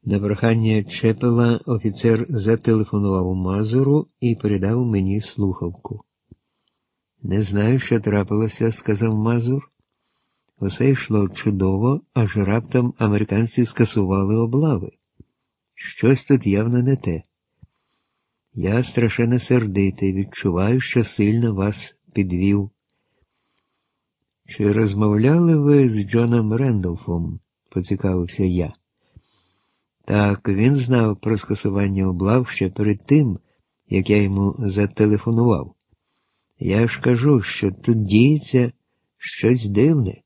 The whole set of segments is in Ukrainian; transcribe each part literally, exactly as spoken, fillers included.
На прохання Чепела офіцер зателефонував Мазуру і передав мені слухавку. «Не знаю, що трапилося», – сказав Мазур. «Усе йшло чудово, аж раптом американці скасували облави. Щось тут явно не те. Я страшенно сердитий, відчуваю, що сильно вас підвів». «Чи розмовляли ви з Джоном Рендолфом?» – поцікавився я. Так, він знав про скасування облав ще перед тим, як я йому зателефонував. Я ж кажу, що тут діється щось дивне.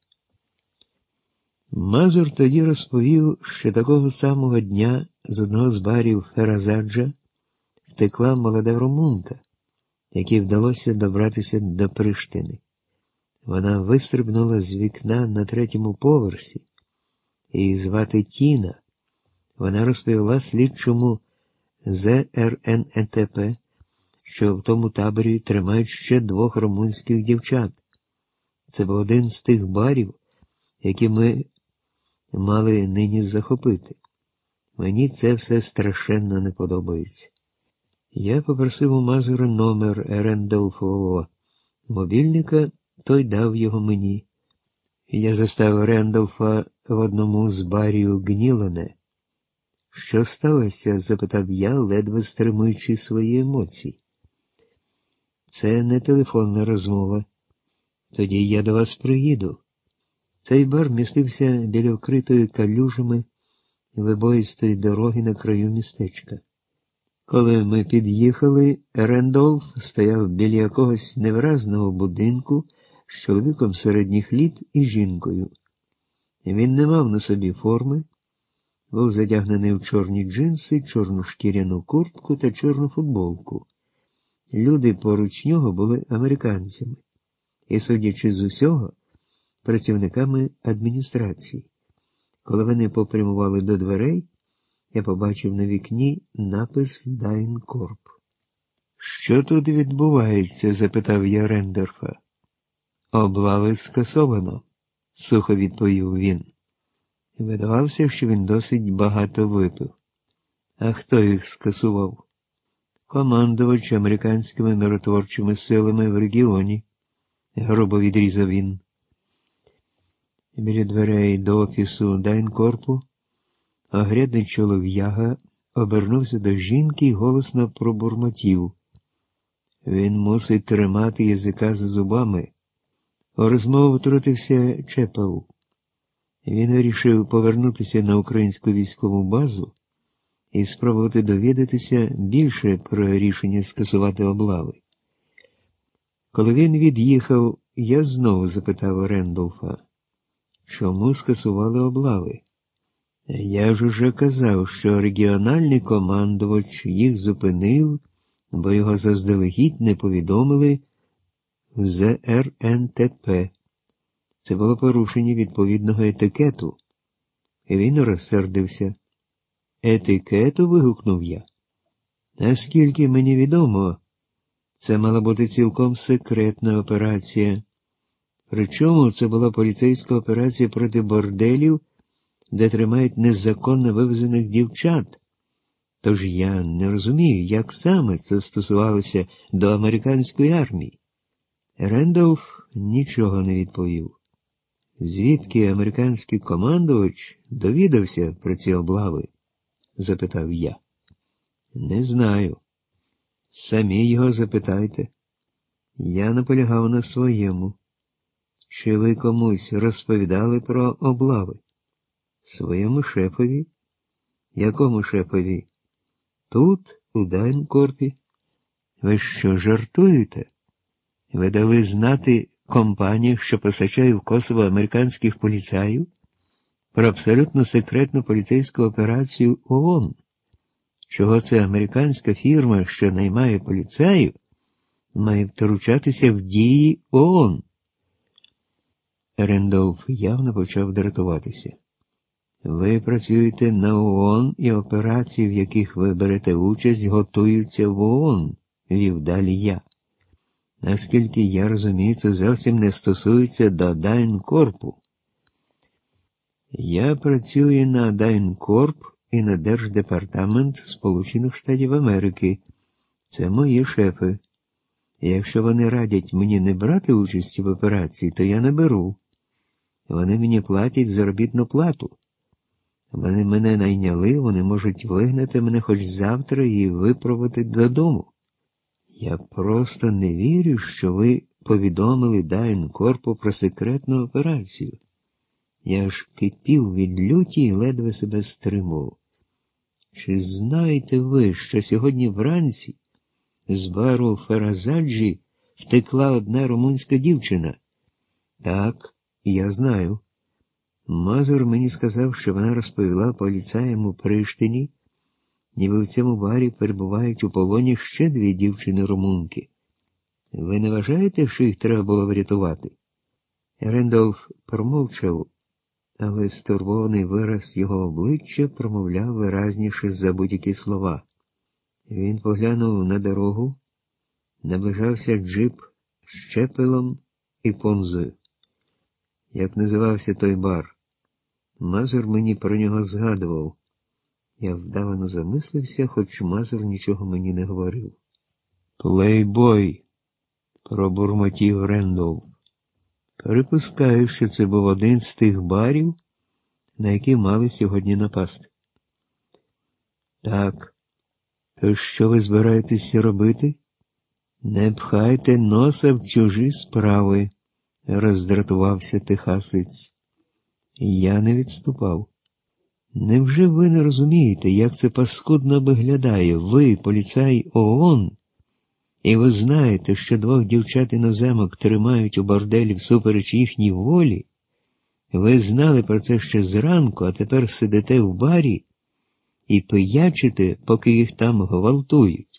Мазур тоді розповів, що такого самого дня з одного з барів Феразаджа втекла молода румунка, якій вдалося добратися до Приштини. Вона вистрибнула з вікна на третьому поверсі. Її звати Тіна. Вона розповіла слідчому З Ер Ен Е Те Пе, що в тому таборі тримають ще двох румунських дівчат. Це був один з тих барів, які ми мали нині захопити. Мені це все страшенно не подобається. Я попросив у Мазура номер Рендолфового мобільника, той дав його мені. Я застав Рендолфа в одному з барів Гнілане. «Що сталося?» – запитав я, ледве стримуючи свої емоції. «Це не телефонна розмова. Тоді я до вас приїду». Цей бар містився біля вкритої калюжами вибоїстої дороги на краю містечка. Коли ми під'їхали, Рендолф стояв біля якогось невиразного будинку з чоловіком середніх літ і жінкою. Він не мав на собі форми, був задягнений в чорні джинси, чорну шкіряну куртку та чорну футболку. Люди поруч нього були американцями і, судячи з усього, працівниками адміністрації. Коли вони попрямували до дверей, я побачив на вікні напис «Дайнкорп». «Що тут відбувається?» – запитав я Рендорфа. «Облави скасовано», – сухо відповів він. Видавалося, що він досить багато випив. «А хто їх скасував?» «Командувач американськими миротворчими силами в регіоні», – грубо відрізав він. Біля дверей до офісу Дайнкорпу огрядний чолов'яга обернувся до жінки й голосно пробурмотів. Він мусить тримати язика за зубами. У розмову втрутився Чепел. Він вирішив повернутися на українську військову базу і спробувати довідатися більше про рішення скасувати облави. Коли він від'їхав, я знову запитав Рендолфа, чому скасували облави? Я ж уже казав, що регіональний командувач їх зупинив, бо його заздалегідь не повідомили в З Ер Ен Те Пе. Це було порушення відповідного етикету. І він розсердився. «Етикету?» – вигукнув я. «Наскільки мені відомо, це мала бути цілком секретна операція. Причому це була поліцейська операція проти борделів, де тримають незаконно вивезених дівчат. Тож я не розумію, як саме це стосувалося до американської армії». Рендолф нічого не відповів. «Звідки американський командувач довідався про ці облави?» – запитав я. «Не знаю. Самі його запитайте». Я наполягав на своєму. «Чи ви комусь розповідали про облави?» «Своєму шефові». «Якому шефові?» «Тут, у Дайнкорпі». «Ви що, жартуєте? Ви дали знати компанії, що постачає в Косово американських поліцаїв, про абсолютно секретну поліцейську операцію О О Н. Чого це американська фірма, що наймає поліцаїв, має втручатися в дії О О Н? Рендолф явно почав дратуватися. «Ви працюєте на О О Н, і операції, в яких ви берете участь, готуються в О О Н», – вів далі я. «Наскільки я розумію, це зовсім не стосується до Дайнкорпу». «Я працюю на Дайнкорп і на Держдепартамент Сполучених Штатів Америки. Це мої шефи. І якщо вони радять мені не брати участі в операції, то я не беру. Вони мені платять заробітну плату. Вони мене найняли, вони можуть вигнати мене хоч завтра і випроводити додому. Я просто не вірю, що ви повідомили Дайнкорпу про секретну операцію. Я ж кипів від люті і ледве себе стримував. Чи знаєте ви, що сьогодні вранці з бару Феразаджі втекла одна румунська дівчина? Так, я знаю. Мазур мені сказав, що вона розповіла поліцаям у Приштині, ніби в цьому барі перебувають у полоні ще дві дівчини-румунки. Ви не вважаєте, що їх треба було врятувати? Рендолф промовчав, але стурбований вираз його обличчя промовляв виразніше за будь-які слова. Він поглянув на дорогу, наближався джип з Чепелом і Понзою. Як називався той бар? Мазур мені про нього згадував. Я вдавано замислився, хоч Мазур нічого мені не говорив. «Плейбой», – пробурмотів Рендолф. «Припускаю, що це був один з тих барів, на які мали сьогодні напасти». «Так, то що ви збираєтеся робити? Не пхайте носа в чужі справи», – роздратувався техасець. Я не відступав. Невже ви не розумієте, як це паскудно виглядає? Ви, поліцай ООН, і ви знаєте, що двох дівчат-іноземок тримають у борделі всупереч їхній волі? Ви знали про це ще зранку, а тепер сидите в барі і пиячите, поки їх там гвалтують.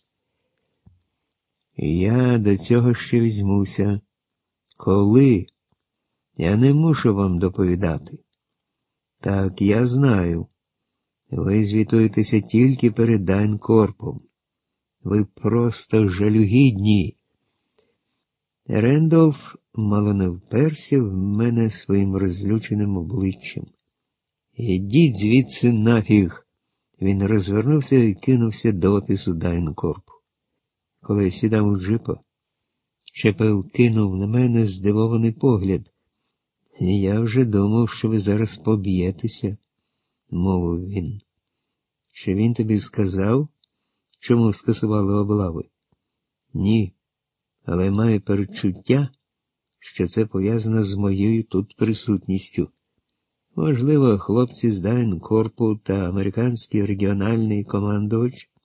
Я до цього ще візьмуся. Коли? Я не мушу вам доповідати. Так, я знаю. Ви звітуєтеся тільки перед Дайнкорпом. Ви просто жалюгідні. Рендолф мало не вперся в мене своїм розлюченим обличчям. «Ідіть звідси нафіг!» Він розвернувся і кинувся до офісу Дайнкорпу. Коли я сідав у джипа, Чепел кинув на мене здивований погляд. «Я вже думав, що ви зараз поб'єтеся», – мовив він. «Чи він тобі сказав, чому скасували облави?» «Ні, але маю передчуття, що це пов'язано з моєю тут присутністю. Можливо, хлопці з Дайнкорпу та американський регіональний командувач